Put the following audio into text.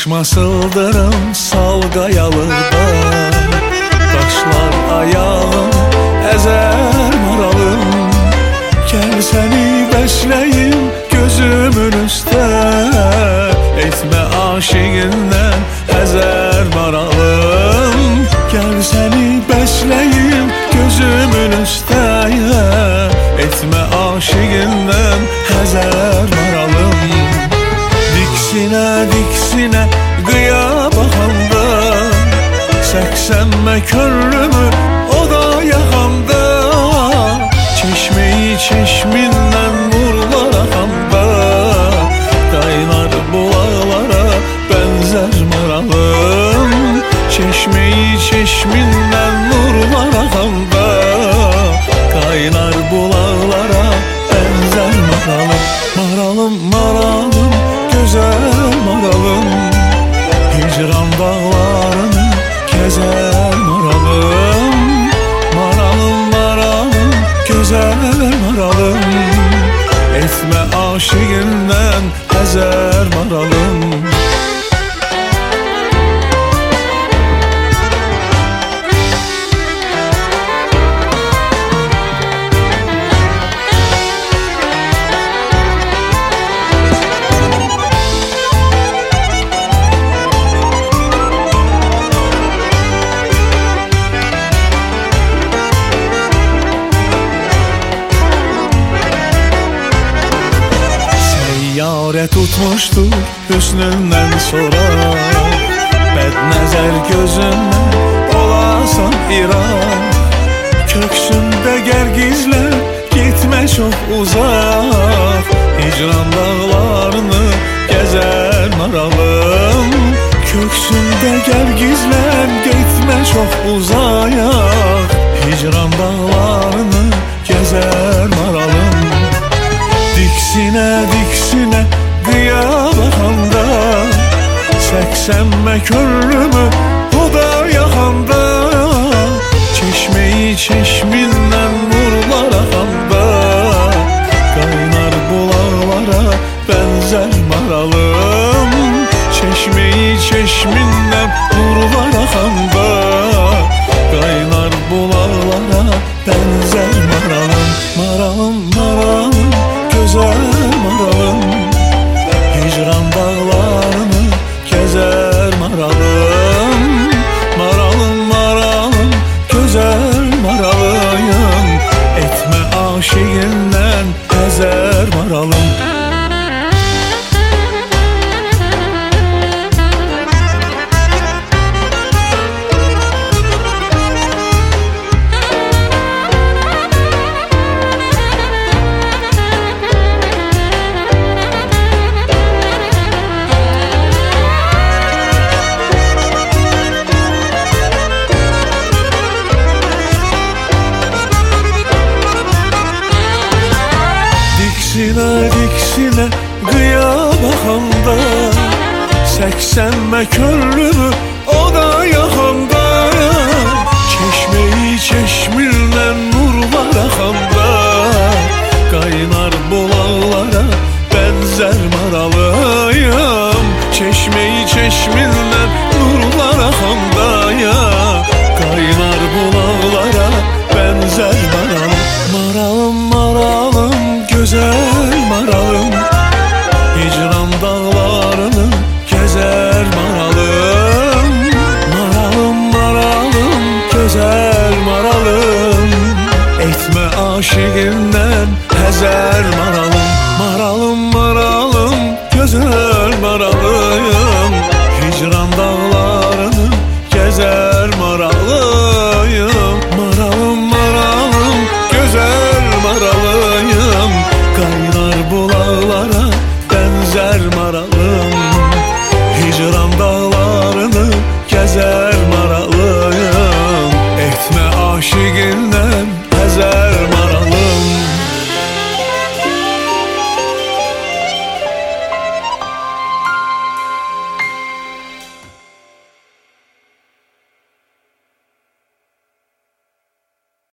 Sıkışma sıldırım salgayalıda, taşlar ayağım ezer maralım. Gel seni besleyim gözümün üstte, etme aşığından ezer maralım. Gel seni besleyim gözümün üstte, etme aşığından ezer maralım. Diksine diksine qıya baxanda, səksənmə könlümü o da yaxanda. Çeşmeyi çeşmindən nurlar axanda, qaynar bulaqlara bənzər maralım. Çeşmeyi çeşmindən nurlar axanda, qaynar bulaqlara bənzər maralım. Maralım, maralım, gözəl maralım, hicran dağlarını gəzər maralım. Maralım, maralım, gözəl maralım, etmə aşığından əzər maralım. Yâre tutmuştu hüsnündən sonra, bədnəzər gözündən olasan İran. Köksündə gərgizlər gitmə çox uzaq, hicran dağlarını gəzər maralım. Köksündə gərgizlər gitmə çox uzaq, hicran dağlarını gəzər maralım. Diksine diksine qıya baxanda, səksənmə könlümü o da yaxanda. Çeşmeyi çeşmindən nurlar axanda, qaynar bulaqlara bənzər maralım. Çeşmeyi çeşmindən nurlar axanda, qaynar bulaqlara bənzər maralım. Maralım, maralım, gözəl maralım, hicran dağlarını gəzər maralım. Maralım, maralım, gözəl maralım, etmə aşığından əzər maralım. Diksine diksine qıya baxanda, səksənmə könlümü o da yaxanda. Çeşmeyi çeşmindən nurlar axanda, qaynar bulaqlara bənzər maralım. Çeşmeyi çeşmindən nurlar axanda, qaynar bulaqlara bənzər maralım. Maralım, maralım, gözəl maralım, hicran dağlarını gəzər maralım. Maralım, maralım, gözəl maralım, etmə aşığından əzər maralım. Maralım, maralım, gözəl maralım, hicran dağlarını gəzər maralım. Maralım, maralım, gözəl maralım, qaynar bulaqlara bənzər maralım. Hicran dağlarını gəzər